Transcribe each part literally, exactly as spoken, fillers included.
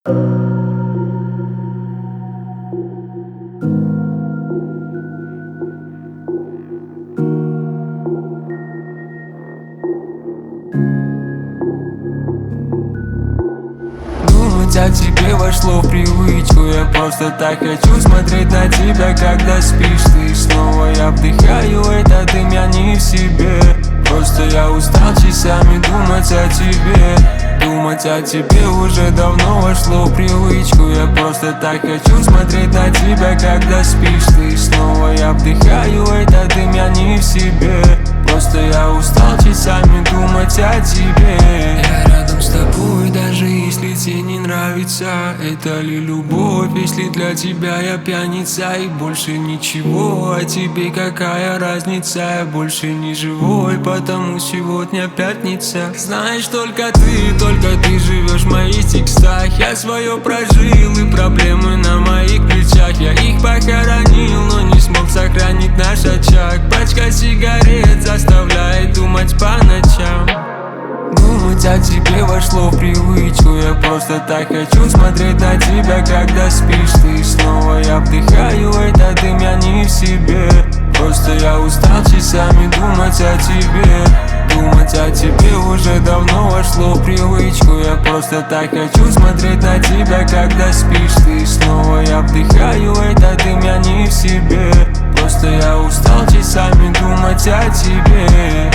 Думать о тебе вошло в привычку. Я просто так хочу смотреть на тебя, когда спишь ты. Снова я вдыхаю этот дым, я не в себе. Просто я устал часами думать о тебе. Думать о тебе уже давно вошло в привычку. Я просто так хочу смотреть на тебя, когда спишь ты. Снова я вдыхаю этот дым, я не в себе. Просто я устал часами думать о тебе. Я рядом с тобой, даже если тебе не нравится. Это ли любовь, если для тебя я пьяница? И больше ничего, а тебе какая разница? Я больше не живой, потому сегодня пятница. Знаешь, только ты, только ты живешь в моих текстах. Я свое прожил, и проблемы на моих плечах. Я их похоронил, но не смог сохранить наш очаг. Пачка сигарет заставляет думать по ночам. Думать о тебе вошло в привычку. Я просто так хочу смотреть на тебя, когда спишь ты. Снова я вдыхаю этот дым, я не в себе. Просто я устал часами думать о тебе. Думать о тебе уже давно вошло в привычку. Я просто так хочу смотреть на тебя, когда спишь ты. Снова я вдыхаю этот дым, я не в себе. Просто я устал часами думать о тебе.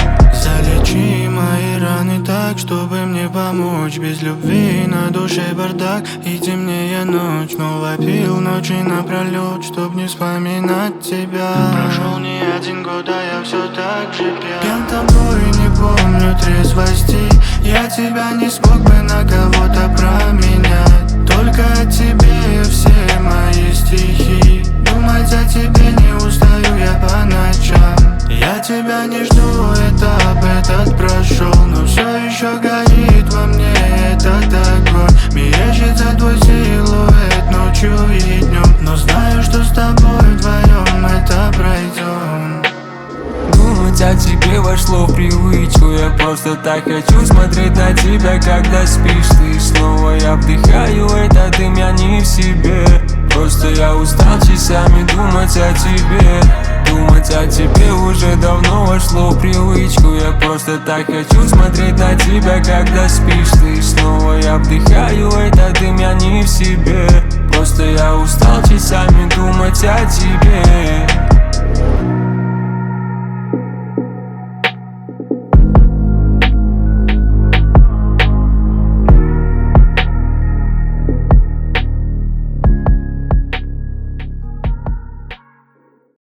Залечи мои раны так, чтобы мне помочь. Без любви на душе бардак и темнее ночь. Снова пил ночи напролет, чтоб не вспоминать тебя. Прошел не один год, а я все так же пьян. Пьян тобой, не помню трезвости. Я тебя не смог бы на кого-то променять. Только о тебе все мои стихи. Думать о тебе не устаю я по ночам. Я тебя не жду, этап этот прошел, но все еще горит во мне этот огонь. Мерещится твой силуэт ночью и днем, но знаю, что с тобой вдвоем это пройдем. Думать о тебе вошло в привычку. Я просто так хочу смотреть на тебя, когда спишь ты. Снова я вдыхаю этот дым, я не в себе. Просто я устал часами думать о тебе. Думать о тебе уже давно вошло в привычку. Я просто так хочу смотреть на тебя, когда спишь ты. Снова я вдыхаю этот дым, я не в себе. Просто я устал часами думать о тебе.